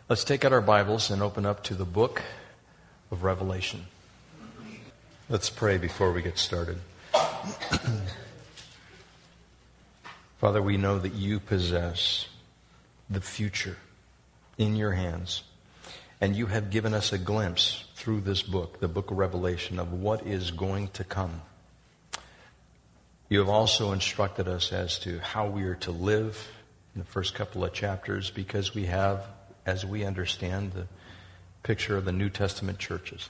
Let's take out our Bibles and open up to the book of Revelation. Let's pray before we get started. Father, we know that you possess the future in your hands, and you have given us a glimpse through this book, the book of Revelation, of what is going to come. You have also instructed us as to how we are to live in the first couple of chapters, because we have, as we understand, the picture of the New Testament churches.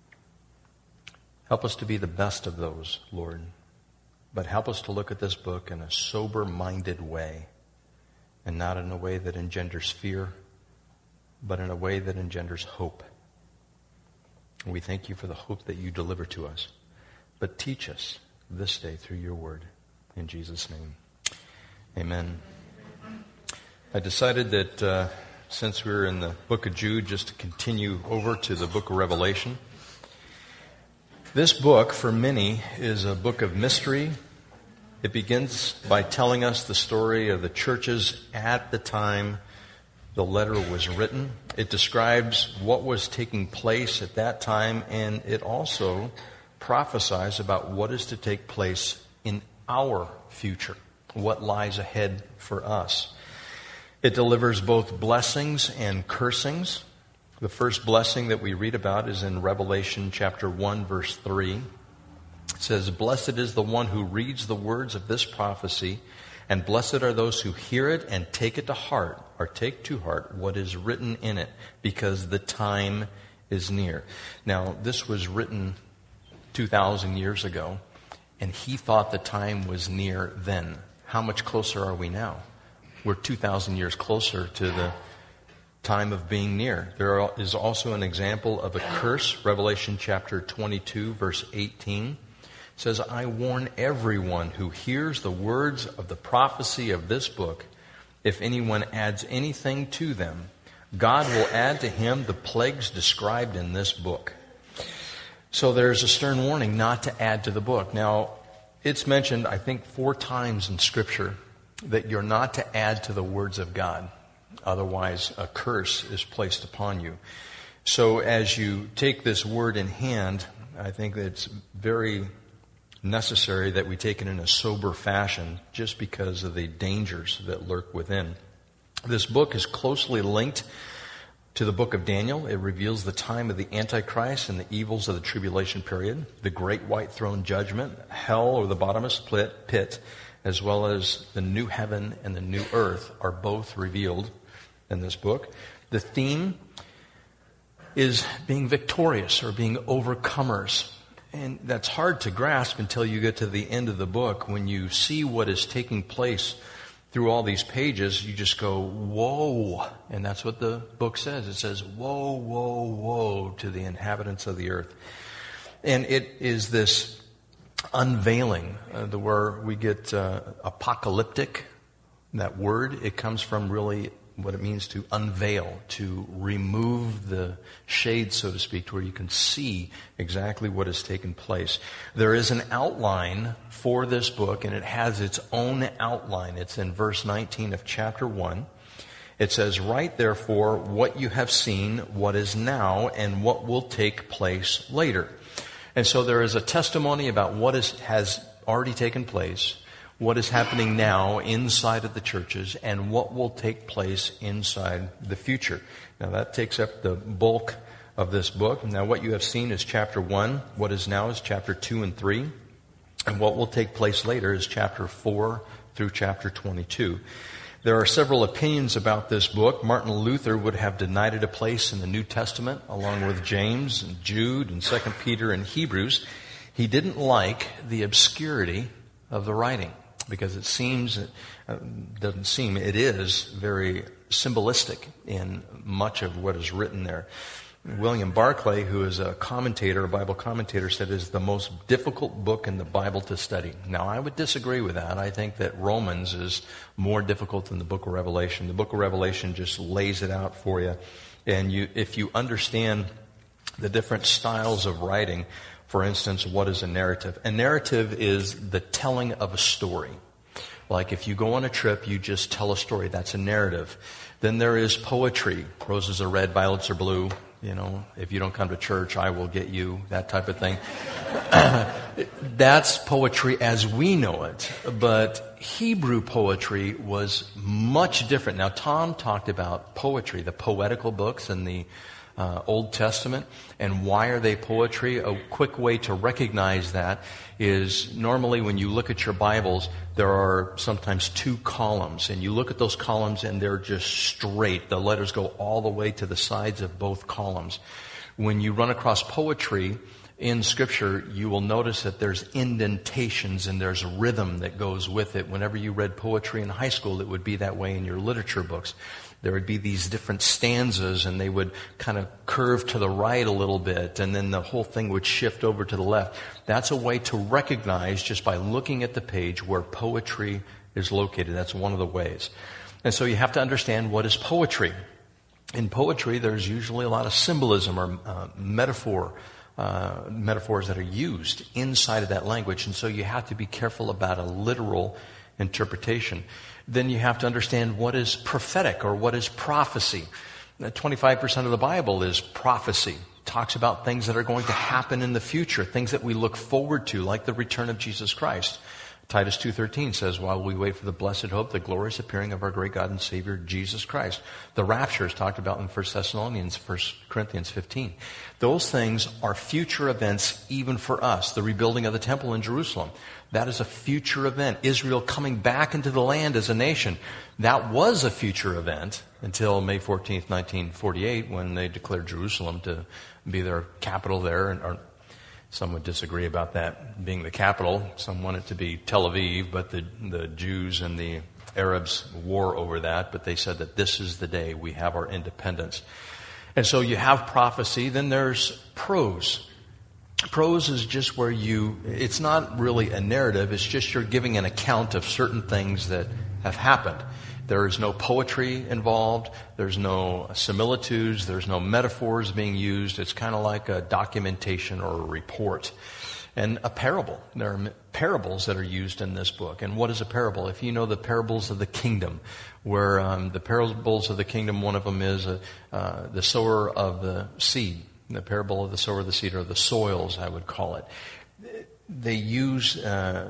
Help us to be the best of those, Lord, but help us to look at this book in a sober-minded way, and not in a way that engenders fear, but in a way that engenders hope. And we thank you for the hope that you deliver to us. But teach us this day through your word. In Jesus' name, amen. I decided that since we're in the book of Jude, just to continue over to the book of Revelation. This book, for many, is a book of mystery. It begins by telling us the story of the churches at the time the letter was written. It describes what was taking place at that time, and it also prophesies about what is to take place in our future, what lies ahead for us. It delivers both blessings and cursings. The first blessing that we read about is in Revelation chapter 1, verse 3. It says, "Blessed is the one who reads the words of this prophecy, and blessed are those who hear it and take it to heart," or take to heart what is written in it, because the time is near. Now, this was written 2,000 years ago, and he thought the time was near then. How much closer are we now? We're 2,000 years closer to the time of being near. There is also an example of a curse. Revelation chapter 22, verse 18 says, "I warn everyone who hears the words of the prophecy of this book, if anyone adds anything to them, God will add to him the plagues described in this book." So there's a stern warning not to add to the book. Now, it's mentioned, I think, 4 times in Scripture that you're not to add to the words of God. Otherwise, a curse is placed upon you. So as you take this word in hand, I think that it's very necessary that we take it in a sober fashion, just because of the dangers that lurk within. This book is closely linked to the book of Daniel. It reveals the time of the Antichrist and the evils of the tribulation period, the great white throne judgment, hell or the bottomless pit, as well as the new heaven and the new earth are both revealed in this book. The theme is being victorious or being overcomers. And that's hard to grasp until you get to the end of the book. When you see what is taking place through all these pages, you just go, whoa. And that's what the book says. It says, whoa, whoa, whoa to the inhabitants of the earth. And it is this unveiling, where we get apocalyptic. That word, it comes from really what it means to unveil, to remove the shade, so to speak, to where you can see exactly what has taken place. There is an outline for this book, and it has its own outline. It's in verse 19 of chapter 1. It says, "Write therefore what you have seen, what is now, and what will take place later." And so there is a testimony about what has already taken place, what is happening now inside of the churches, and what will take place inside the future. Now that takes up the bulk of this book. Now what you have seen is chapter 1. What is now is chapter 2 and 3. And what will take place later is chapter 4 through chapter 22. There are several opinions about this book. Martin Luther would have denied it a place in the New Testament, along with James and Jude and 2 Peter and Hebrews. He didn't like the obscurity of the writing, because it is very symbolistic in much of what is written there. William Barclay, who is a Bible commentator, said it is the most difficult book in the Bible to study. Now, I would disagree with that. I think that Romans is more difficult than the book of Revelation. The book of Revelation just lays it out for you. And if you understand the different styles of writing, for instance, what is a narrative? A narrative is the telling of a story. Like if you go on a trip, you just tell a story. That's a narrative. Then there is poetry. Roses are red, violets are blue. You know, if you don't come to church, I will get you, that type of thing. That's poetry as we know it. But Hebrew poetry was much different. Now, Tom talked about poetry, the poetical books in the Old Testament. And why are they poetry? A quick way to recognize that is normally when you look at your Bibles, there are sometimes two columns. And you look at those columns and they're just straight. The letters go all the way to the sides of both columns. When you run across poetry in Scripture, you will notice that there's indentations and there's rhythm that goes with it. Whenever you read poetry in high school, it would be that way in your literature books. There would be these different stanzas and they would kind of curve to the right a little bit and then the whole thing would shift over to the left. That's a way to recognize just by looking at the page where poetry is located. That's one of the ways. And so you have to understand what is poetry. In poetry, there's usually a lot of symbolism or metaphors that are used inside of that language. And so you have to be careful about a literal interpretation. Then you have to understand what is prophetic or what is prophecy. 25% of the Bible is prophecy. It talks about things that are going to happen in the future, things that we look forward to, like the return of Jesus Christ. Titus 2:13 says, while we wait for the blessed hope, the glorious appearing of our great God and Savior, Jesus Christ. The rapture is talked about in 1 Thessalonians, 1 Corinthians 15. Those things are future events even for us. The rebuilding of the temple in Jerusalem, that is a future event. Israel coming back into the land as a nation, that was a future event until May 14th, 1948, when they declared Jerusalem to be their capital there. Or some would disagree about that being the capital. Some want it to be Tel Aviv, but the Jews and the Arabs war over that. But they said that this is the day we have our independence. And so you have prophecy. Then there's prose. Prose is just where it's not really a narrative. It's just you're giving an account of certain things that have happened. There is no poetry involved. There's no similitudes. There's no metaphors being used. It's kind of like a documentation or a report. And a parable. There are parables that are used in this book. And what is a parable? If you know the parables of the kingdom, where the parables of the kingdom, one of them is the sower of the seed. The parable of the sower of the seed, or the soils, I would call it. They use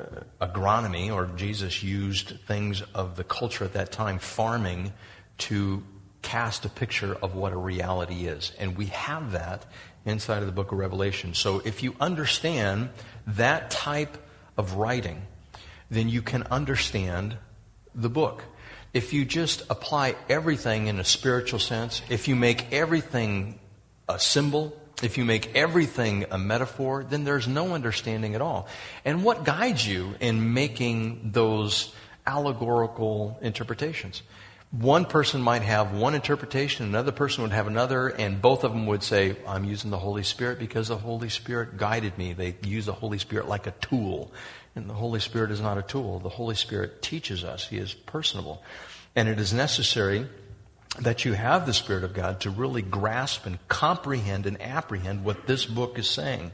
agronomy, or Jesus used things of the culture at that time, farming, to cast a picture of what a reality is. And we have that inside of the book of Revelation. So if you understand that type of writing, then you can understand the book. If you just apply everything in a spiritual sense, if you make everything a symbol, if you make everything a metaphor, then there's no understanding at all. And what guides you in making those allegorical interpretations? One person might have one interpretation, another person would have another, and both of them would say, I'm using the Holy Spirit because the Holy Spirit guided me. They use the Holy Spirit like a tool. And the Holy Spirit is not a tool. The Holy Spirit teaches us. He is personable. And it is necessary that you have the Spirit of God to really grasp and comprehend and apprehend what this book is saying.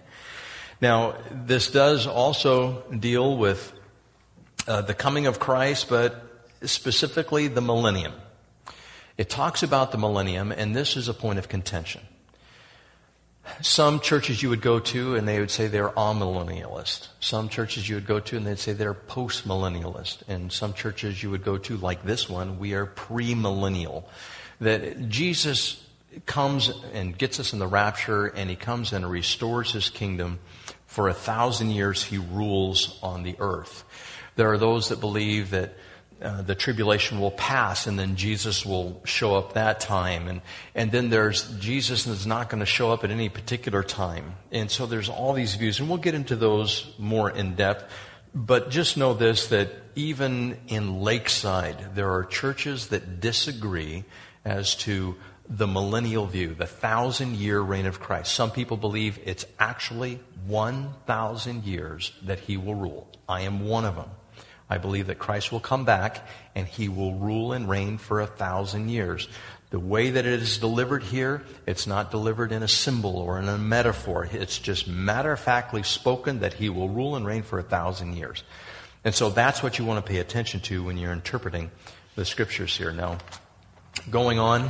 Now, this does also deal with the coming of Christ, but specifically the millennium. It talks about the millennium, and this is a point of contention. Some churches you would go to, and they would say they're amillennialist. Some churches you would go to, and they'd say they're postmillennialist. And some churches you would go to, like this one, we are premillennial. That Jesus comes and gets us in the rapture, and He comes and restores His kingdom. For 1,000 years He rules on the earth. There are those that believe that the tribulation will pass, and then Jesus will show up that time. And then there's Jesus is not going to show up at any particular time. And so there's all these views, and we'll get into those more in depth. But just know this, that even in Lakeside, there are churches that disagree as to the millennial view, the 1,000-year reign of Christ. Some people believe it's actually 1,000 years that He will rule. I am one of them. I believe that Christ will come back and He will rule and reign for 1,000 years. The way that it is delivered here, it's not delivered in a symbol or in a metaphor. It's just matter-of-factly spoken that He will rule and reign for 1,000 years. And so that's what you want to pay attention to when you're interpreting the Scriptures here. Now, going on.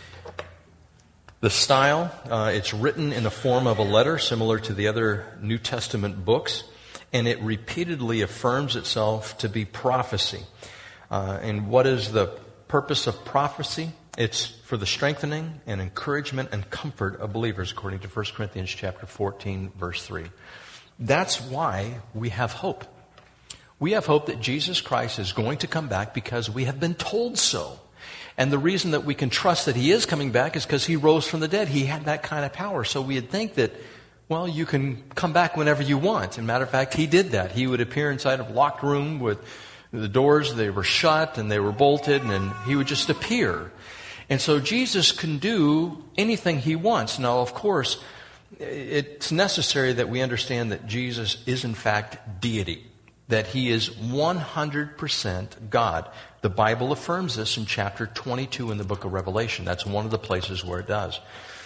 The style, it's written in the form of a letter similar to the other New Testament books, and it repeatedly affirms itself to be prophecy. And what is the purpose of prophecy? It's for the strengthening and encouragement and comfort of believers, according to 1 Corinthians chapter 14, verse 3. That's why we have hope. We have hope that Jesus Christ is going to come back because we have been told so. And the reason that we can trust that He is coming back is because He rose from the dead. He had that kind of power. So we'd think that, well, you can come back whenever you want. As a matter of fact, He did that. He would appear inside of a locked room with the doors, they were shut and they were bolted, and He would just appear. And so Jesus can do anything He wants. Now, of course, it's necessary that we understand that Jesus is in fact deity, that He is 100% God. The Bible affirms this in chapter 22 in the book of Revelation. That's one of the places where it does.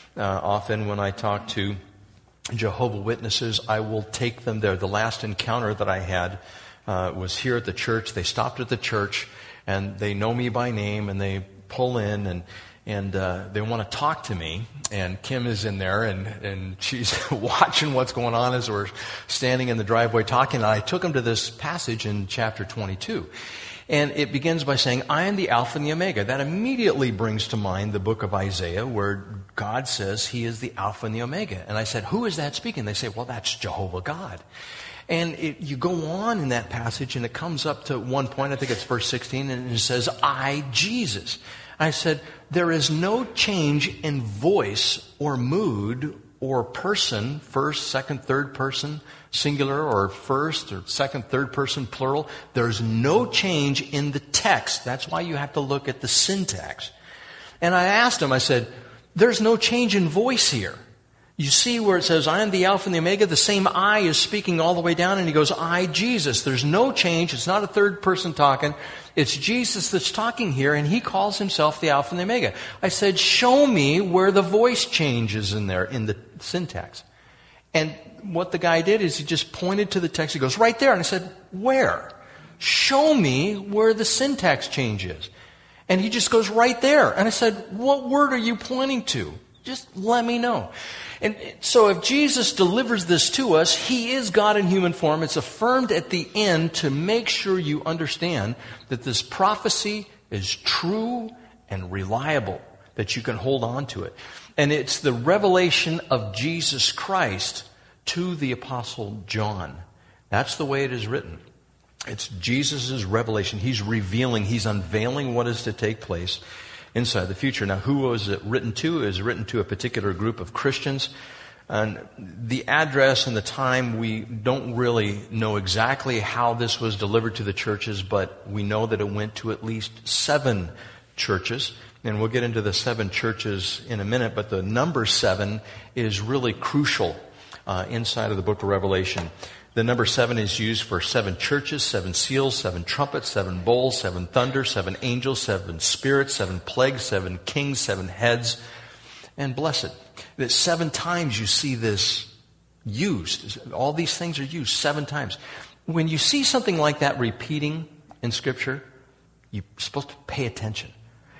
Often when I talk to Jehovah's Witnesses, I will take them there. The last encounter that I had was here at the church. They stopped at the church, and they know me by name, and they pull in, and they want to talk to me. And Kim is in there, and she's watching what's going on as we're standing in the driveway talking. And I took them to this passage in chapter 22. And it begins by saying, I am the Alpha and the Omega. That immediately brings to mind the book of Isaiah, where God says He is the Alpha and the Omega. And I said, who is that speaking? They say, well, that's Jehovah God. And you go on in that passage, and it comes up to one point, I think it's verse 16, and it says, I, Jesus. I said, there is no change in voice or mood or person, first, second, third person, singular, or first or second, third person, plural. There's no change in the text. That's why you have to look at the syntax. And I asked him, I said, there's no change in voice here. You see where it says, I am the Alpha and the Omega, the same I is speaking all the way down, and he goes, I, Jesus. There's no change. It's not a third person talking. It's Jesus that's talking here, and He calls Himself the Alpha and the Omega. I said, show me where the voice changes in there, in the syntax. And what the guy did is he just pointed to the text. He goes, right there. And I said, where? Show me where the syntax change is. And he just goes, right there. And I said, what word are you pointing to? Just let me know. And so if Jesus delivers this to us, He is God in human form. It's affirmed at the end to make sure you understand that this prophecy is true and reliable, that you can hold on to it. And it's the revelation of Jesus Christ to the Apostle John. That's the way it is written. It's Jesus' revelation. He's revealing, He's unveiling what is to take place inside the future. Now, who was it written to? It was written to a particular group of Christians. And the address and the time, we don't really know exactly how this was delivered to the churches, but we know that it went to at least 7 churches. And we'll get into the 7 churches in a minute, but the number 7 is really crucial inside of the book of Revelation. The number 7 is used for 7 churches, 7 seals, 7 trumpets, 7 bowls, 7 thunder, 7 angels, 7 spirits, 7 plagues, 7 kings, 7 heads, and blessed. That 7 times you see this used. All these things are used 7 times. When you see something like that repeating in Scripture, you're supposed to pay attention.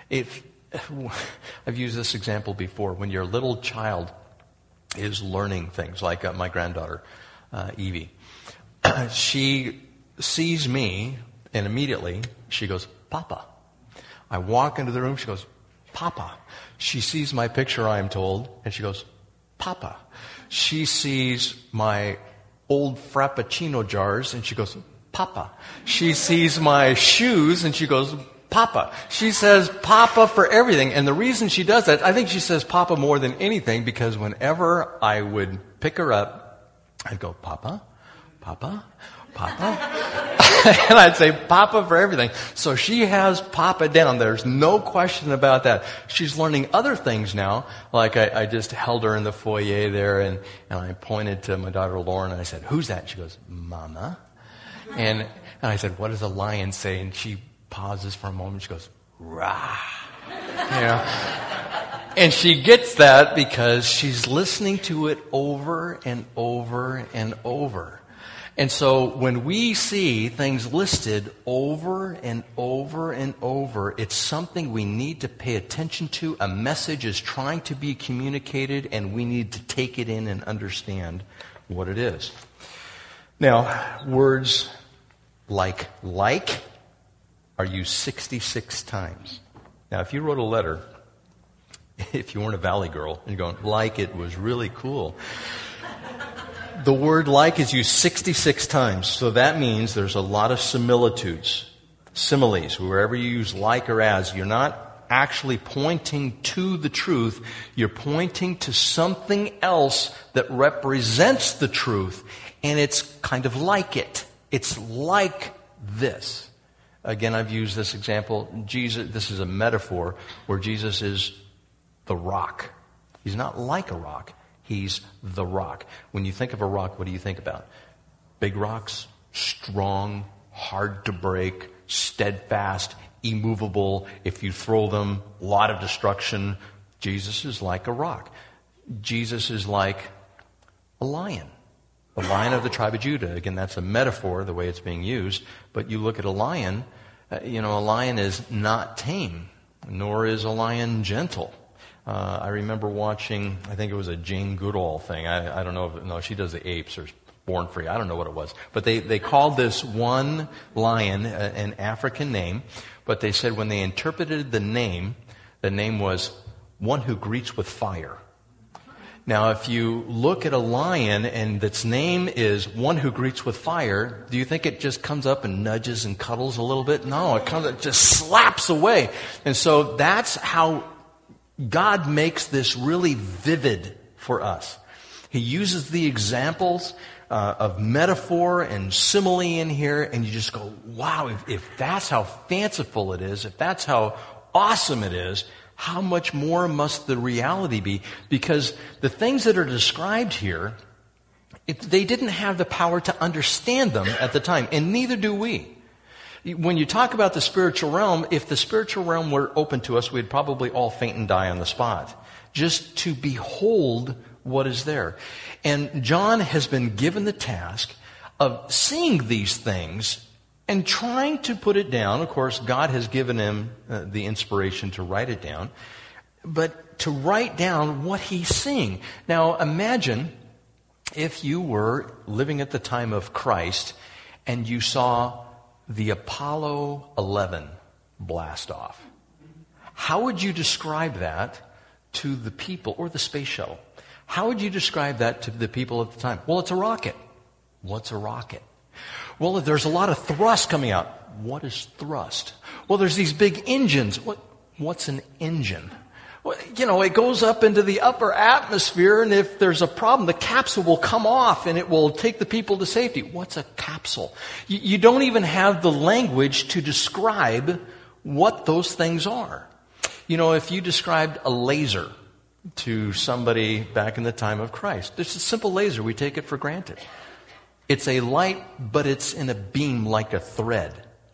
I've used this example before. When your little child is learning things, like my granddaughter, Evie, she sees me, and immediately she goes, Papa. I walk into the room, she goes, Papa. She sees my picture, I am told, and she goes, Papa. She sees my old Frappuccino jars, and she goes, Papa. She sees my shoes, and she goes, Papa. She says Papa for everything. And the reason she does that, I think she says Papa more than anything, because whenever I would pick her up, I'd go, Papa, Papa, Papa. And I'd say Papa for everything. So she has Papa down. There's no question about that. She's learning other things now. Like I just held her in the foyer there, and I pointed to my daughter Lauren, and I said, who's that? She goes, Mama. And I said, what does a lion say? And she pauses for a moment. She goes, rah. You know? And she gets that because she's listening to it over and over and over. And so when we see things listed over and over and over, it's something we need to pay attention to. A message is trying to be communicated, and we need to take it in and understand what it is. Now, words like are used 66 times. Now, if you wrote a letter, if you weren't a Valley girl, and you're going, like it was really cool. The word like is used 66 times. So that means there's a lot of similitudes, similes. Wherever you use like or as, you're not actually pointing to the truth. You're pointing to something else that represents the truth. And it's kind of like it. It's like this. Again, I've used this example. This is a metaphor where Jesus is the rock. He's not like a rock. He's the rock. When you think of a rock, what do you think about? Big rocks, strong, hard to break, steadfast, immovable. If you throw them, a lot of destruction. Jesus is like a rock. Jesus is like a lion. The lion of the tribe of Judah. Again, that's a metaphor, the way it's being used. But you look at a lion, a lion is not tame, nor is a lion gentle. I remember watching, I think it was a Jane Goodall thing. I don't know no, she does the apes or Born Free. I don't know what it was. But they called this one lion an African name. But they said when they interpreted the name was one who greets with fire. Now, if you look at a lion and its name is one who greets with fire, do you think it just comes up and nudges and cuddles a little bit? No, it just slaps away. And so that's how God makes this really vivid for us. He uses the examples of metaphor and simile in here, and you just go, wow, if that's how fanciful it is, if that's how awesome it is, how much more must the reality be? Because the things that are described here, they didn't have the power to understand them at the time, and neither do we. When you talk about the spiritual realm, if the spiritual realm were open to us, we'd probably all faint and die on the spot, just to behold what is there. And John has been given the task of seeing these things and trying to put it down. Of course, God has given him the inspiration to write it down, but to write down what he's seeing. Now, imagine if you were living at the time of Christ and you saw the Apollo 11 blast off. How would you describe that to the people, or the space shuttle? How would you describe that to the people at the time? Well, it's a rocket. What's a rocket? Well, there's a lot of thrust coming out. What is thrust? Well, there's these big engines. What's an engine? Well, it goes up into the upper atmosphere, and if there's a problem, the capsule will come off and it will take the people to safety. What's a capsule? You don't even have the language to describe what those things are. If you described a laser to somebody back in the time of Christ, it's a simple laser. We take it for granted. It's a light, but it's in a beam like a thread.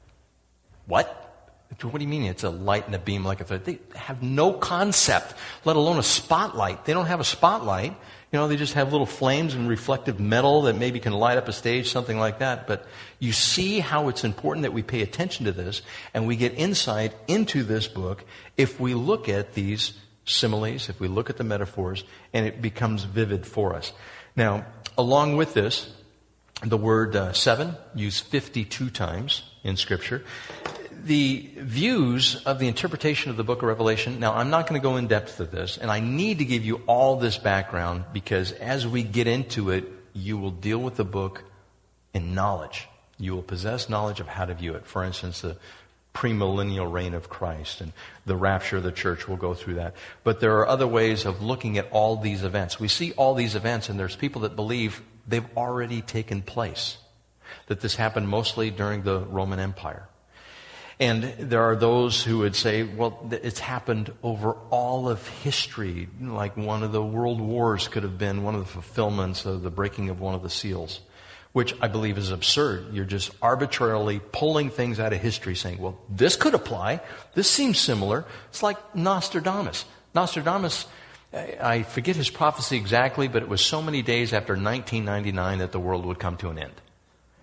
What? What do you mean it's a light and a beam like a thread? They have no concept, let alone a spotlight. They don't have a spotlight. They just have little flames and reflective metal that maybe can light up a stage, something like that. But you see how it's important that we pay attention to this and we get insight into this book if we look at these similes, if we look at the metaphors, and it becomes vivid for us. Now, along with this, the word 7 used 52 times in Scripture. The views of the interpretation of the book of Revelation, now I'm not going to go in depth to this, and I need to give you all this background because as we get into it, you will deal with the book in knowledge. You will possess knowledge of how to view it. For instance, the premillennial reign of Christ and the rapture of the church. We'll go through that. But there are other ways of looking at all these events. We see all these events, and there's people that believe they've already taken place, that this happened mostly during the Roman Empire. And there are those who would say, well, it's happened over all of history, like one of the world wars could have been one of the fulfillments of the breaking of one of the seals, which I believe is absurd. You're just arbitrarily pulling things out of history saying, well, this could apply. This seems similar. It's like Nostradamus. Nostradamus, I forget his prophecy exactly, but it was so many days after 1999 that the world would come to an end.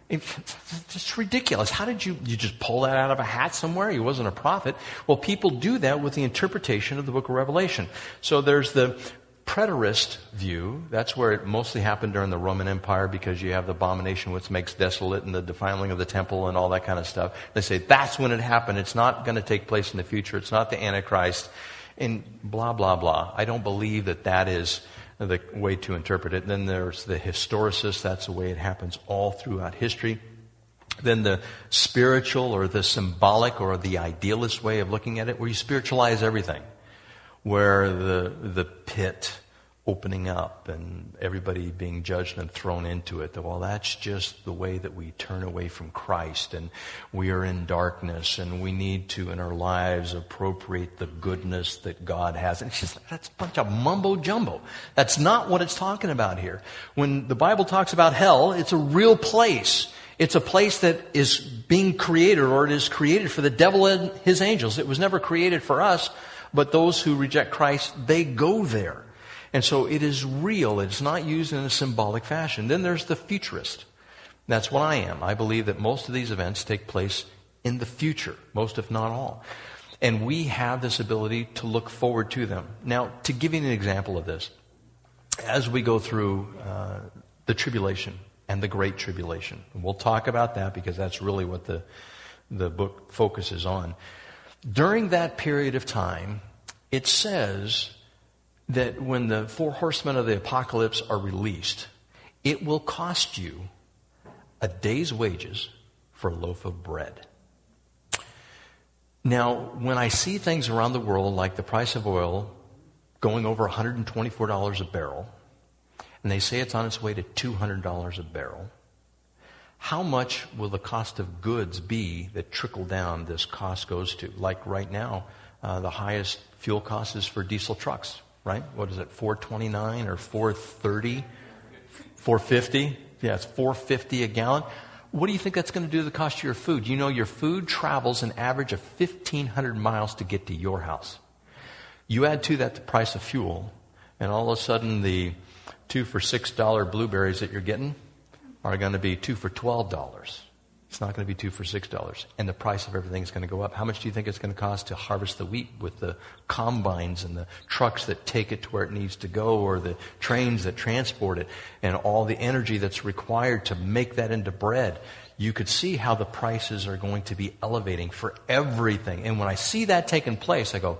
It's ridiculous. How did you just pull that out of a hat somewhere? He wasn't a prophet. Well, people do that with the interpretation of the book of Revelation. So there's the preterist view. That's where it mostly happened during the Roman Empire, because you have the abomination which makes desolate and the defiling of the temple and all that kind of stuff. They say that's when it happened. It's not going to take place in the future. It's not the Antichrist. And blah, blah, blah. I don't believe that is the way to interpret it. Then there's the historicist. That's the way it happens all throughout history. Then the spiritual or the symbolic or the idealist way of looking at it, where you spiritualize everything. Where the pit opening up and everybody being judged and thrown into it. Well, that's just the way that we turn away from Christ, and we are in darkness, and we need to, in our lives, appropriate the goodness that God has. And it's just, that's a bunch of mumbo jumbo. That's not what it's talking about here. When the Bible talks about hell, it's a real place. It's a place that is being created, or it is created for the devil and his angels. It was never created for us, but those who reject Christ, they go there. And so it is real. It's not used in a symbolic fashion. Then there's the futurist. That's what I am. I believe that most of these events take place in the future, most if not all. And we have this ability to look forward to them. Now, to give you an example of this, as we go through the tribulation and the Great Tribulation, and we'll talk about that because that's really what the book focuses on. During that period of time, it says that when the 4 horsemen of the apocalypse are released, it will cost you a day's wages for a loaf of bread. Now, when I see things around the world like the price of oil going over $124 a barrel, and they say it's on its way to $200 a barrel, how much will the cost of goods be that trickle down this cost goes to? Like right now, the highest fuel cost is for diesel trucks, right? What is it, $4.29 or $4.30? $4.50? Yeah, it's $4.50 a gallon. What do you think that's going to do to the cost of your food? You know, your food travels an average of 1,500 miles to get to your house. You add to that the price of fuel, and all of a sudden the 2 for $6 blueberries that you're getting are going to be 2 for $12. It's not going to be 2 for $6. And the price of everything is going to go up. How much do you think it's going to cost to harvest the wheat with the combines and the trucks that take it to where it needs to go, or the trains that transport it, and all the energy that's required to make that into bread? You could see how the prices are going to be elevating for everything. And when I see that taking place, I go,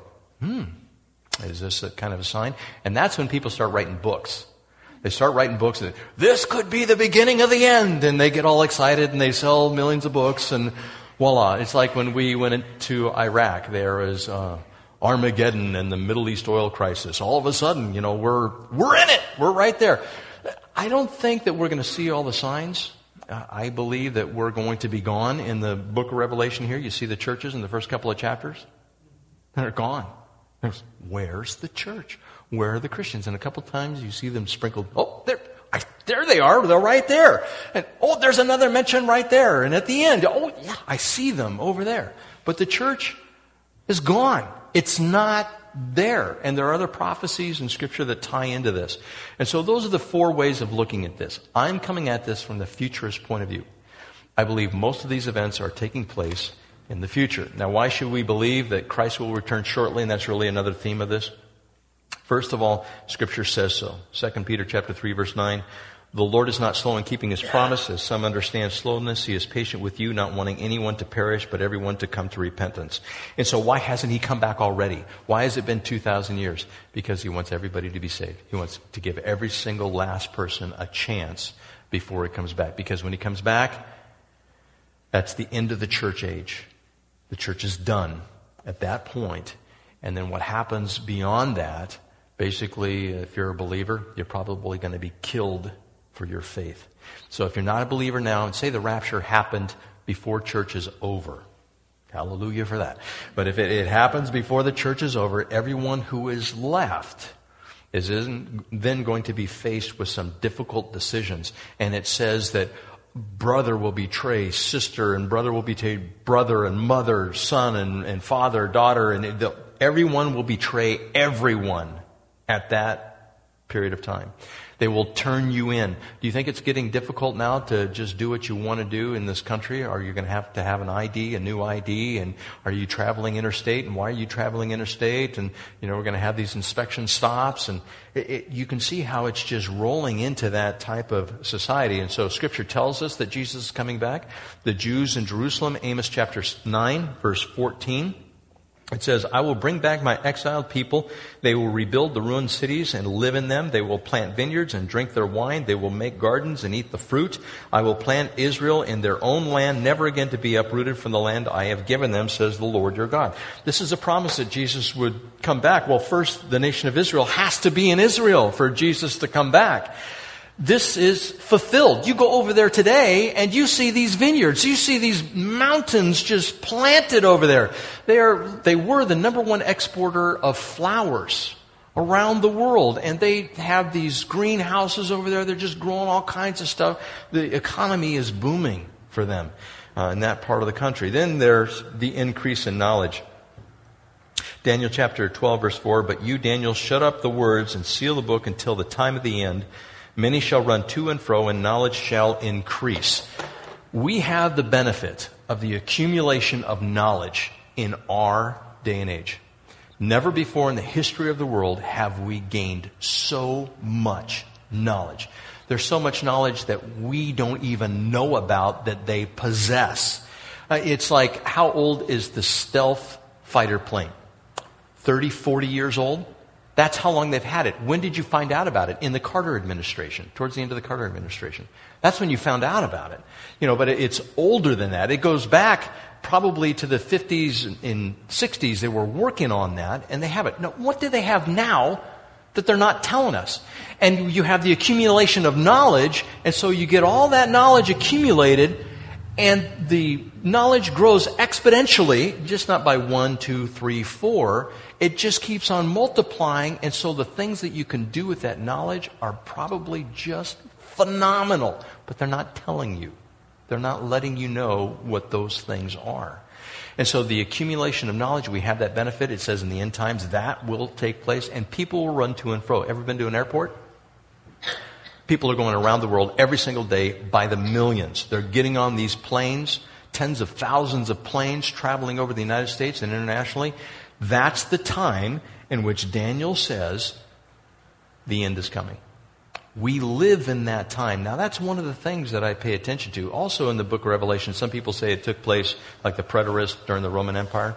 is this a kind of a sign? And that's when people start writing books. They start writing books, and this could be the beginning of the end. And they get all excited, and they sell millions of books, and voila. It's like when we went into Iraq. There was Armageddon and the Middle East oil crisis. All of a sudden, you know, we're in it. We're right there. I don't think that we're going to see all the signs. I believe that we're going to be gone. In the book of Revelation here, you see the churches in the first couple of chapters. They're gone. Where's the church? Where are the Christians? And a couple times you see them sprinkled. Oh, there they are. They're right there. And there's another mention right there. And at the end, yeah, I see them over there. But the church is gone. It's not there. And there are other prophecies in Scripture that tie into this. And so those are the 4 ways of looking at this. I'm coming at this from the futurist point of view. I believe most of these events are taking place in the future. Now, why should we believe that Christ will return shortly? And that's really another theme of this. First of all, Scripture says so. 2 Peter chapter 3, verse 9. The Lord is not slow in keeping His promise, as some understand slowness. He is patient with you, not wanting anyone to perish, but everyone to come to repentance. And so why hasn't He come back already? Why has it been 2,000 years? Because He wants everybody to be saved. He wants to give every single last person a chance before He comes back. Because when He comes back, that's the end of the church age. The church is done at that point. And then what happens beyond that, basically, if you're a believer, you're probably going to be killed for your faith. So if you're not a believer now, and say the rapture happened before church is over, hallelujah for that. But if it happens before the church is over, everyone who is left isn't then going to be faced with some difficult decisions. And it says that brother will betray sister, and brother will betray brother, and mother, son, and father, daughter, and everyone will betray everyone at that period of time. They will turn you in. Do you think it's getting difficult now to just do what you want to do in this country? Are you going to have an ID, a new ID? And are you traveling interstate? And why are you traveling interstate? And, we're going to have these inspection stops. And you can see how it's just rolling into that type of society. And so Scripture tells us that Jesus is coming back. The Jews in Jerusalem, Amos chapter 9, verse 14. It says, I will bring back my exiled people. They will rebuild the ruined cities and live in them. They will plant vineyards and drink their wine. They will make gardens and eat the fruit. I will plant Israel in their own land, never again to be uprooted from the land I have given them, says the Lord your God. This is a promise that Jesus would come back. Well, first, the nation of Israel has to be in Israel for Jesus to come back. This is fulfilled. You go over there today and you see these vineyards. You see these mountains just planted over there. They were the number one exporter of flowers around the world. And they have these greenhouses over there. They're just growing all kinds of stuff. The economy is booming for them in that part of the country. Then there's the increase in knowledge. Daniel chapter 12, verse 4, But you, Daniel, shut up the words and seal the book until the time of the end. Many shall run to and fro, and knowledge shall increase. We have the benefit of the accumulation of knowledge in our day and age. Never before in the history of the world have we gained so much knowledge. There's so much knowledge that we don't even know about that they possess. It's like, how old is the stealth fighter plane? 30, 40 years old? That's how long they've had it. When did you find out about it? In the Carter administration, towards the end of the Carter administration. That's when you found out about it. But it's older than that. It goes back probably to the 50s and 60s. They were working on that, and they have it. Now, what do they have now that they're not telling us? And you have the accumulation of knowledge, and so you get all that knowledge accumulated, and the knowledge grows exponentially, just not by 1, 2, 3, 4. It just keeps on multiplying, and so the things that you can do with that knowledge are probably just phenomenal. But they're not telling you. They're not letting you know what those things are. And so the accumulation of knowledge, we have that benefit. It says in the end times that will take place, and people will run to and fro. Ever been to an airport? People are going around the world every single day by the millions. They're getting on these planes, tens of thousands of planes traveling over the United States and internationally. That's the time in which Daniel says the end is coming. We live in that time. Now, that's one of the things that I pay attention to. Also in the book of Revelation, some people say it took place like the preterists during the Roman Empire.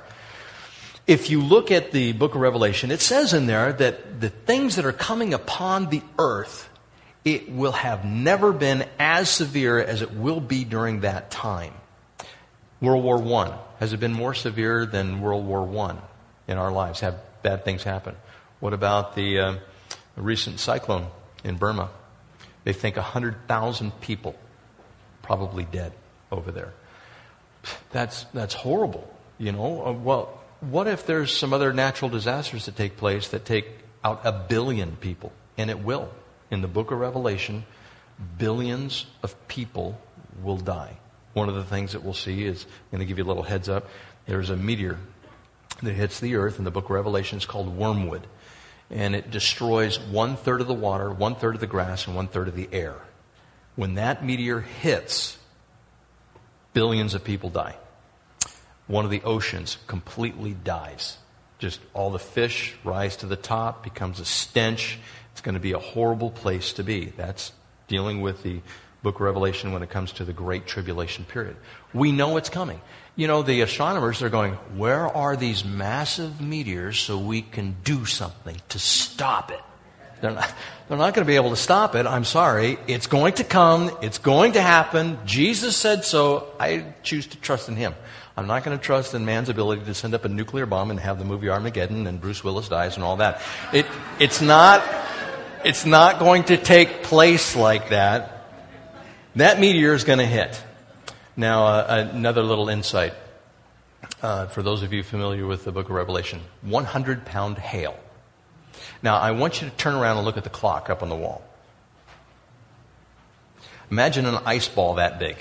If you look at the book of Revelation, it says in there that the things that are coming upon the earth, it will have never been as severe as it will be during that time. World War I. Has it been more severe than World War I in our lives? Have bad things happen? What about the recent cyclone in Burma? They think 100,000 people probably dead over there. That's horrible, Well, what if there's some other natural disasters that take place that take out 1 billion people? And it will. In the book of Revelation, billions of people will die. One of the things that we'll see is, I'm going to give you a little heads up, there's a meteor that hits the earth in the book of Revelation. It's called wormwood. And it destroys 1/3 of the water, 1/3 of the grass, and 1/3 of the air. When that meteor hits, billions of people die. One of the oceans completely dies. Just all the fish rise to the top, becomes a stench. It's going to be a horrible place to be. That's dealing with the book of Revelation when it comes to the Great Tribulation period. We know it's coming. The astronomers are going, where are these massive meteors so we can do something to stop it? They're not going to be able to stop it. I'm sorry. It's going to come. It's going to happen. Jesus said so. I choose to trust in Him. I'm not going to trust in man's ability to send up a nuclear bomb and have the movie Armageddon and Bruce Willis dies and all that. It's not going to take place like that. That meteor is going to hit. Now, another little insight for those of you familiar with the book of Revelation. 100-pound hail. Now, I want you to turn around and look at the clock up on the wall. Imagine an ice ball that big.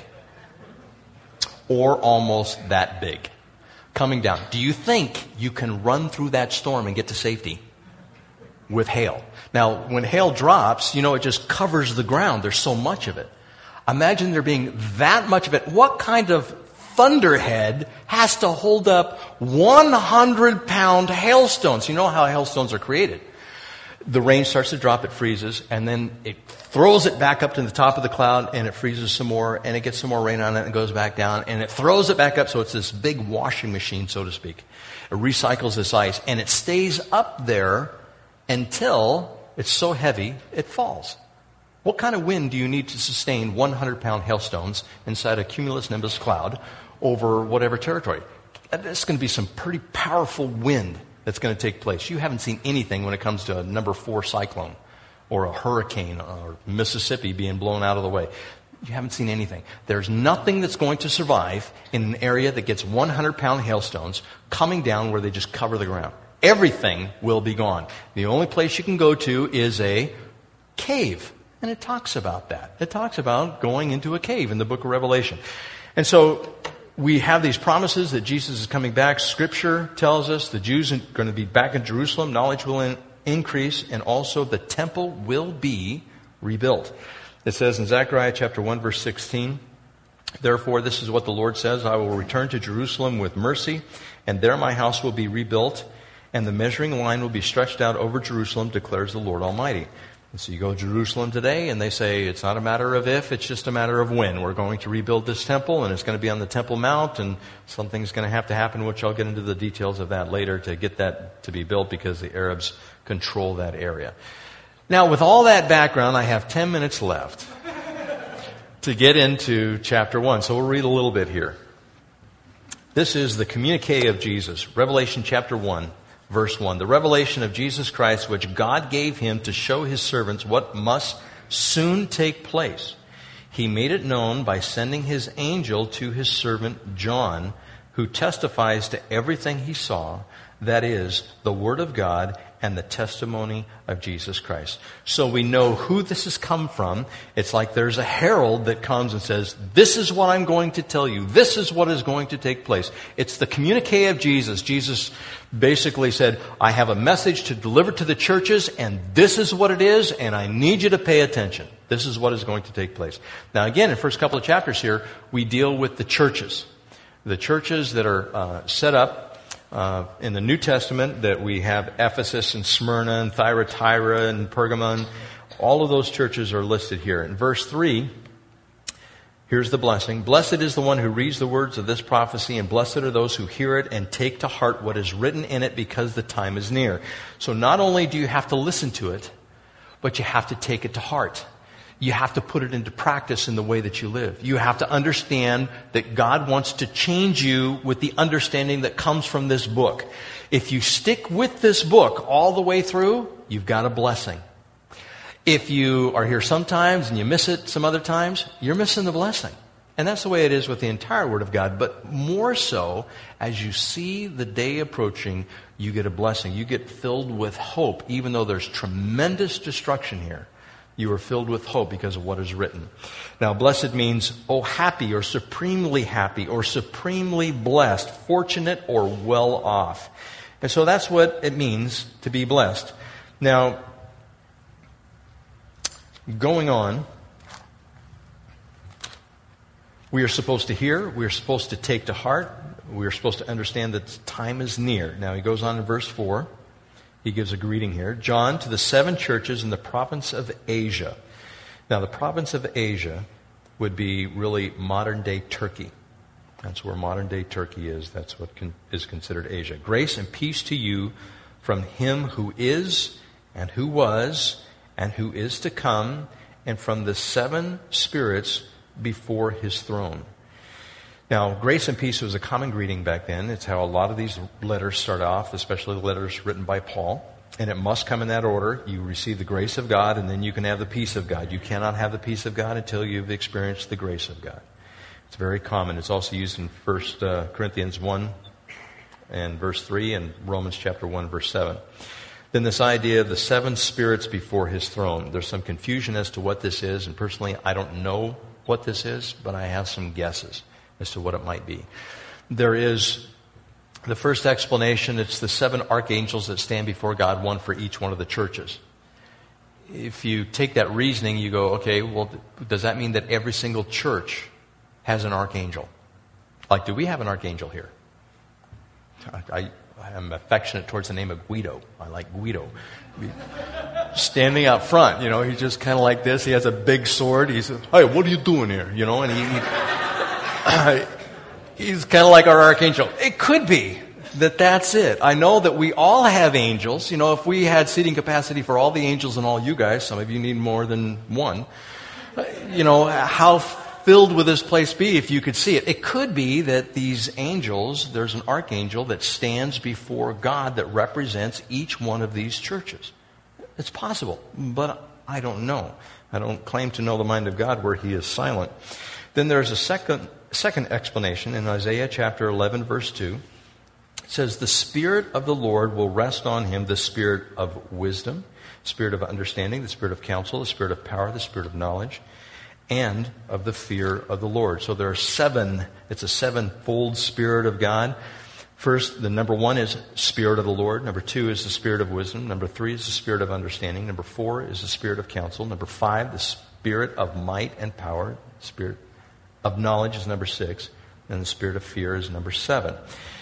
Or almost that big. Coming down. Do you think you can run through that storm and get to safety? with hail. Now, when hail drops, it just covers the ground. There's so much of it. Imagine there being that much of it. What kind of thunderhead has to hold up 100-pound hailstones? You know how hailstones are created. The rain starts to drop, it freezes, and then it throws it back up to the top of the cloud, and it freezes some more, and it gets some more rain on it, and it goes back down, and it throws it back up, so it's this big washing machine, so to speak. It recycles this ice, and it stays up there until it's so heavy, it falls. What kind of wind do you need to sustain 100-pound hailstones inside a cumulonimbus cloud over whatever territory? That's going to be some pretty powerful wind that's going to take place. You haven't seen anything when it comes to a number 4 cyclone or a hurricane or Mississippi being blown out of the way. You haven't seen anything. There's nothing that's going to survive in an area that gets 100-pound hailstones coming down where they just cover the ground. Everything will be gone. The only place you can go to is a cave. And it talks about that. It talks about going into a cave in the book of Revelation. And so we have these promises that Jesus is coming back. Scripture tells us the Jews are going to be back in Jerusalem. Knowledge will increase, and also the temple will be rebuilt. It says in Zechariah chapter 1, verse 16, "Therefore, this is what the Lord says, I will return to Jerusalem with mercy, and there my house will be rebuilt, and the measuring line will be stretched out over Jerusalem, declares the Lord Almighty." And so you go to Jerusalem today, and they say it's not a matter of if, it's just a matter of when. We're going to rebuild this temple, and it's going to be on the Temple Mount, and something's going to have to happen, which I'll get into the details of that later, to get that to be built, because the Arabs control that area. Now, with all that background, I have 10 minutes left to get into chapter 1. So we'll read a little bit here. This is the communique of Jesus, Revelation chapter 1. Verse 1, "The revelation of Jesus Christ, which God gave him to show his servants what must soon take place. He made it known by sending his angel to his servant John, who testifies to everything he saw, that is, the word of God and the testimony of Jesus Christ." So we know who this has come from. It's like there's a herald that comes and says, this is what I'm going to tell you. This is what is going to take place. It's the communique of Jesus. Jesus basically said, I have a message to deliver to the churches, and this is what it is, and I need you to pay attention. This is what is going to take place. Now again, in the first couple of chapters here, we deal with the churches. The churches that are set up in the New Testament, that we have Ephesus and Smyrna and Thyatira and Pergamon. All of those churches are listed here. In verse 3, here's the blessing. "Blessed is the one who reads the words of this prophecy, and blessed are those who hear it and take to heart what is written in it, because the time is near." So not only do you have to listen to it, but you have to take it to heart. You have to put it into practice in the way that you live. You have to understand that God wants to change you with the understanding that comes from this book. If you stick with this book all the way through, you've got a blessing. If you are here sometimes and you miss it some other times, you're missing the blessing. And that's the way it is with the entire Word of God. But more so, as you see the day approaching, you get a blessing. You get filled with hope, even though there's tremendous destruction here. You are filled with hope because of what is written. Now, blessed means, happy, or supremely blessed, fortunate, or well off. And so that's what it means to be blessed. Now, going on, we are supposed to hear, we are supposed to take to heart, we are supposed to understand that time is near. Now, he goes on in verse 4. He gives a greeting here. "John, to the 7 churches in the province of Asia." Now, the province of Asia would be really modern-day Turkey. That's where modern-day Turkey is. That's what is considered Asia. "Grace and peace to you from him who is, and who was, and who is to come, and from the 7 spirits before his throne." Now, grace and peace was a common greeting back then. It's how a lot of these letters start off, especially the letters written by Paul. And it must come in that order. You receive the grace of God, and then you can have the peace of God. You cannot have the peace of God until you've experienced the grace of God. It's very common. It's also used in 1 Corinthians 1 and verse 3 and Romans chapter 1, verse 7. Then this idea of the 7 spirits before his throne. There's some confusion as to what this is, and personally, I don't know what this is, but I have some guesses as to what it might be. There is The first explanation, it's the 7 archangels that stand before God, one for each one of the churches. If you take that reasoning, you go, okay, well, does that mean that every single church has an archangel? Like, do we have an archangel here? I am affectionate towards the name of Guido. I like Guido. Standing out front, he's just kind of like this. He has a big sword. He says, "Hey, what are you doing here?" And he's kind of like our archangel. It could be that's it. I know that we all have angels. If we had seating capacity for all the angels and all you guys, some of you need more than one. How filled would this place be if you could see it? It could be that these angels, there's an archangel that stands before God that represents each one of these churches. It's possible, but I don't know. I don't claim to know the mind of God where He is silent. Then there's a second explanation in Isaiah chapter 11, verse 2. It says, "The Spirit of the Lord will rest on Him, the Spirit of wisdom, Spirit of understanding, the Spirit of counsel, the Spirit of power, the Spirit of knowledge, and of the fear of the Lord." So there are 7. It's a 7-fold Spirit of God. First, the number 1 is Spirit of the Lord. Number 2 is the Spirit of wisdom. Number 3 is the Spirit of understanding. Number 4 is the Spirit of counsel. Number 5, the Spirit of might and power. Spirit of knowledge is number 6. And the Spirit of fear is number 7.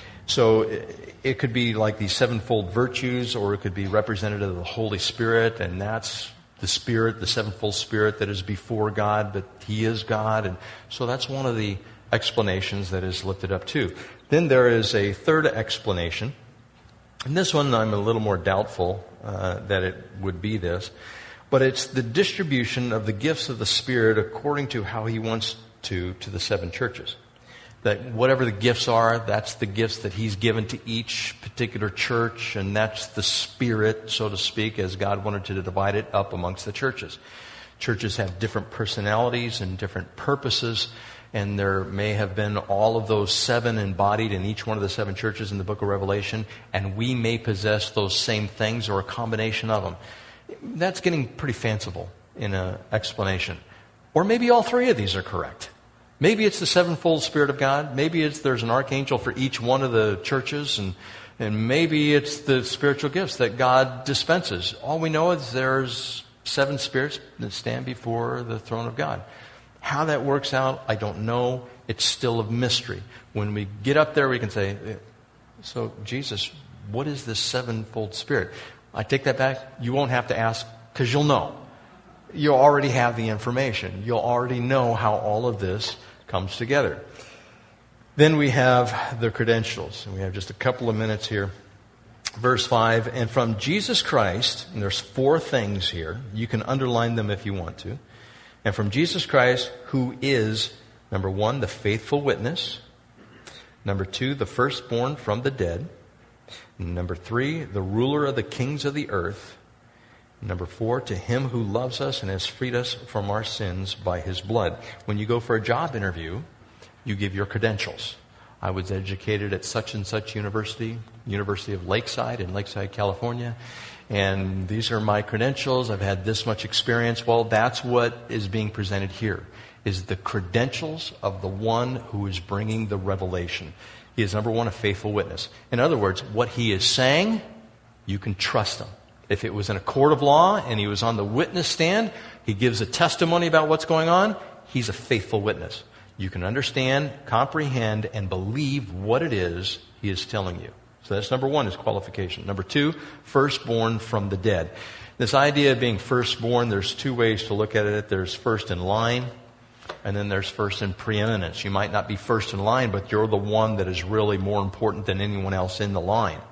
So it could be like these 7-fold virtues, or it could be representative of the Holy Spirit, and that's the Spirit, the 7-fold Spirit that is before God, but He is God. And so that's one of the explanations that is lifted up too. Then there is a third explanation. And this one I'm a little more doubtful that it would be this. But it's the distribution of the gifts of the Spirit according to how He wants to the 7 churches. That whatever the gifts are, that's the gifts that He's given to each particular church, and that's the Spirit, so to speak, as God wanted to divide it up amongst the churches. Churches have different personalities and different purposes, and there may have been all of those 7 embodied in each one of the 7 churches in the book of Revelation, and we may possess those same things or a combination of them. That's getting pretty fanciful in an explanation. Or maybe all 3 of these are correct. Maybe it's the 7-fold Spirit of God. Maybe there's an archangel for each one of the churches, and maybe it's the spiritual gifts that God dispenses. All we know is there's 7 spirits that stand before the throne of God. How that works out, I don't know. It's still a mystery. When we get up there, we can say, "So, Jesus, what is this 7-fold Spirit?" I take that back. You won't have to ask, because you'll know. You'll already have the information. You'll already know how all of this comes together. Then we have the credentials. And we have just a couple of minutes here. Verse 5, "And from Jesus Christ," and there's 4 things here. You can underline them if you want to. "And from Jesus Christ, who is," number 1, "the faithful witness. Number 2, the firstborn from the dead. Number 3, the ruler of the kings of the earth. Number 4, to Him who loves us and has freed us from our sins by His blood." When you go for a job interview, you give your credentials. I was educated at such and such university, University of Lakeside in Lakeside, California, and these are my credentials. I've had this much experience. Well, that's what is being presented here, is the credentials of the one who is bringing the revelation. He is, number 1, a faithful witness. In other words, what he is saying, you can trust him. If it was in a court of law and he was on the witness stand, he gives a testimony about what's going on, he's a faithful witness. You can understand, comprehend, and believe what it is he is telling you. So that's number 1, his qualification. Number 2, firstborn from the dead. This idea of being firstborn, there's 2 ways to look at it. There's first in line, and then there's first in preeminence. You might not be first in line, but you're the one that is really more important than anyone else in the line.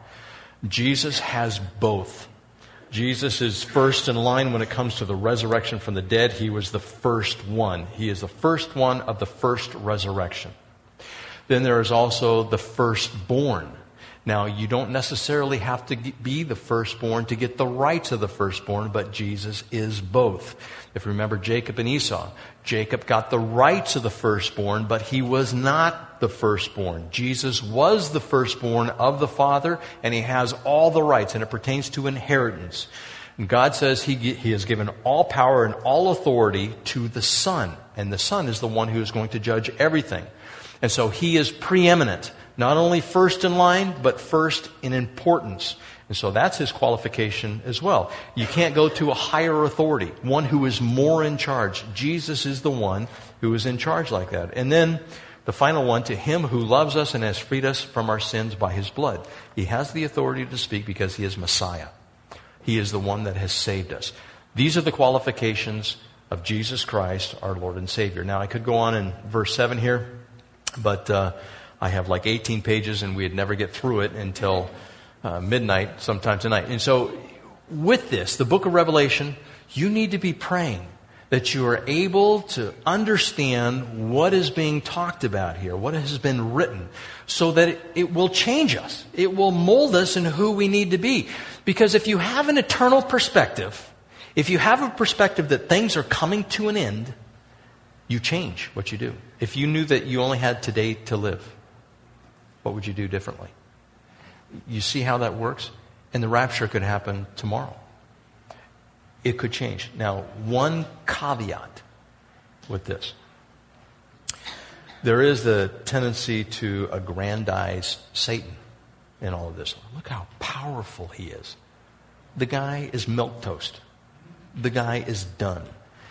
Jesus has both. Jesus is first in line when it comes to the resurrection from the dead. He was the first one. He is the first one of the first resurrection. Then there is also the firstborn. Now, you don't necessarily have to be the firstborn to get the rights of the firstborn, but Jesus is both. If you remember Jacob and Esau, Jacob got the rights of the firstborn, but he was not the firstborn. Jesus was the firstborn of the Father, and he has all the rights, and it pertains to inheritance. And God says he has given all power and all authority to the Son, and the Son is the one who is going to judge everything. And so he is preeminent. Not only first in line, but first in importance. And so that's his qualification as well. You can't go to a higher authority, one who is more in charge. Jesus is the one who is in charge like that. And then the final one, to him who loves us and has freed us from our sins by his blood. He has the authority to speak because he is Messiah. He is the one that has saved us. These are the qualifications of Jesus Christ, our Lord and Savior. Now, I could go on in verse 7 here, but I have like 18 pages and we'd never get through it until midnight sometime tonight. And so with this, the book of Revelation, you need to be praying that you are able to understand what is being talked about here, what has been written, so that it will change us. It will mold us in who we need to be. Because if you have an eternal perspective, if you have a perspective that things are coming to an end, you change what you do. If you knew that you only had today to live, what would you do differently? You see how that works? And the rapture could happen tomorrow. It could change. Now, one caveat with this. There is the tendency to aggrandize Satan in all of this. Look how powerful he is. The guy is milquetoast. The guy is done.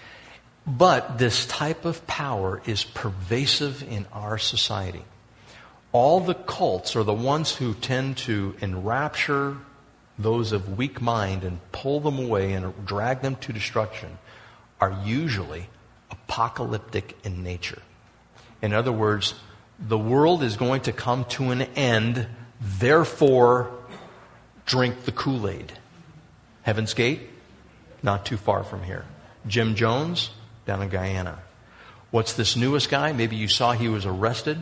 But this type of power is pervasive in our society. All the cults, or the ones who tend to enrapture those of weak mind and pull them away and drag them to destruction, are usually apocalyptic in nature. In other words, the world is going to come to an end, therefore drink the Kool-Aid. Heaven's Gate, not too far from here. Jim Jones, down in Guyana. What's this newest guy? Maybe you saw he was arrested.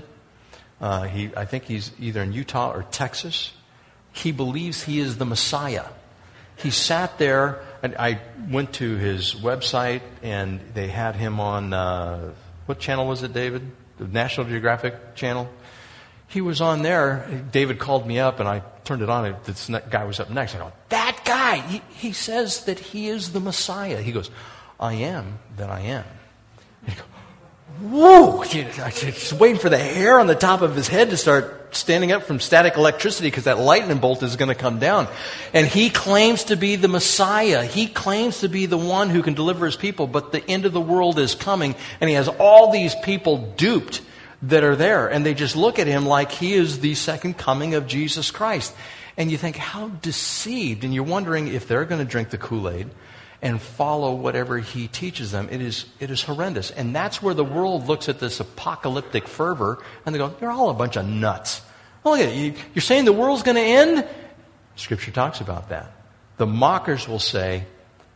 I think he's either in Utah or Texas. He believes he is the Messiah. He sat there, and I went to his website, and they had him on, what channel was it, David? The National Geographic channel? He was on there. David called me up, and I turned it on. This guy was up next. I go, that guy, he says that he is the Messiah. He goes, I am that I am. And I go, whoa! I was waiting for the hair on the top of his head to start standing up from static electricity because that lightning bolt is going to come down. And he claims to be the Messiah. He claims to be the one who can deliver his people, but the end of the world is coming, and he has all these people duped that are there, and they just look at him like he is the second coming of Jesus Christ. And you think, how deceived. And you're wondering if they're going to drink the Kool-Aid and follow whatever he teaches them. It is horrendous. And that's where the world looks at this apocalyptic fervor, and they go, you're all a bunch of nuts. Look at it. You're saying the world's going to end? Scripture talks about that. The mockers will say,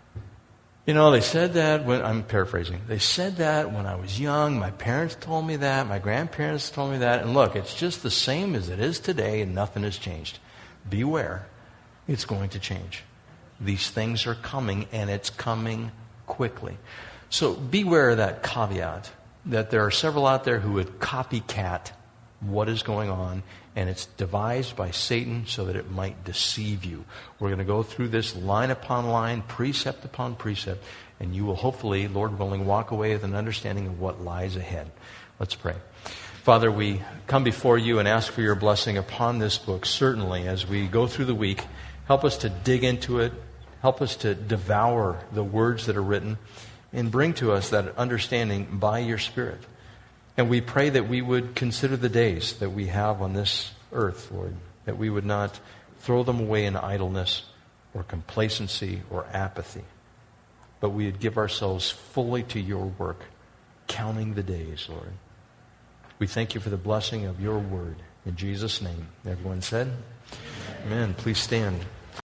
they said that when, I'm paraphrasing, they said that when I was young, my parents told me that, my grandparents told me that, and look, it's just the same as it is today, and nothing has changed. Beware, it's going to change. These things are coming, and it's coming quickly. So beware of that caveat, that there are several out there who would copycat what is going on, and it's devised by Satan so that it might deceive you. We're going to go through this line upon line, precept upon precept, and you will hopefully, Lord willing, walk away with an understanding of what lies ahead. Let's pray. Father, we come before you and ask for your blessing upon this book, certainly, as we go through the week. Help us to dig into it. Help us to devour the words that are written and bring to us that understanding by your Spirit. And we pray that we would consider the days that we have on this earth, Lord, that we would not throw them away in idleness or complacency or apathy, but we would give ourselves fully to your work, counting the days, Lord. We thank you for the blessing of your word. In Jesus' name, everyone said, Amen. Please stand.